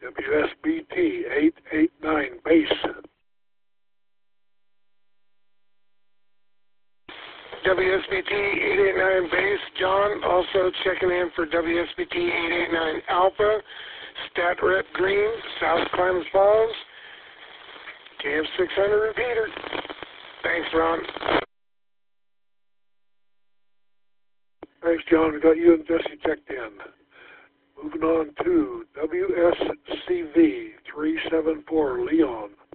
WSBT 889 base. WSBT 889 base, John, also checking in for WSBT 889 Alpha, Stat Rep Green, South Klamath Falls, KF600 repeater. Thanks, Ron. Thanks, John. We got you and Jesse checked in. Moving on to WSCV 374 Leon.